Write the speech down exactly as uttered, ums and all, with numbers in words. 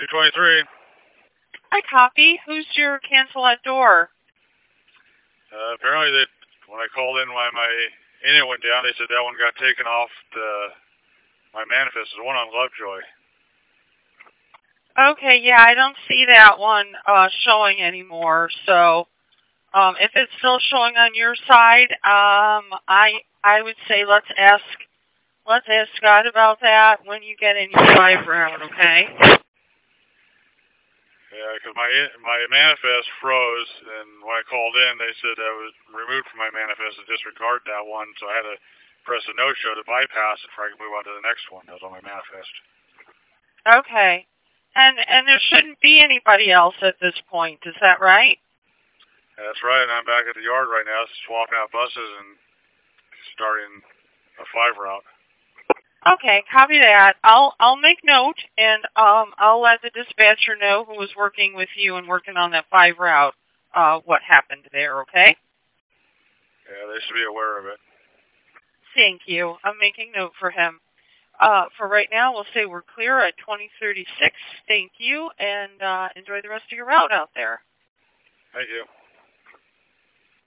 two twenty-three. Hi, copy. Who's your cancel at door? Uh, apparently, they, when I called in, my, my internet went down. They said that one got taken off the, my manifest. There's one on Lovejoy. Okay, yeah, I don't see that one uh, showing anymore. So, um, if it's still showing on your side, um, I I would say let's ask let's ask Scott about that when you get in your five round. Okay. Yeah, because my my manifest froze, and when I called in, they said I was removed from my manifest to disregard that one, so I had to press a no-show to bypass it before I could move on to the next one that was on my manifest. Okay. And and there shouldn't be anybody else at this point. Is that right? Yeah, that's right, and I'm back at the yard right now, swapping out buses and starting a five route. Okay, copy that. I'll I'll make note, and um I'll let the dispatcher know who was working with you and working on that five route. Uh, what happened there? Okay. Yeah, they should be aware of it. Thank you. I'm making note for him. Uh, for right now, we'll say we're clear at twenty thirty-six. Thank you, and uh, enjoy the rest of your route out there. Thank you.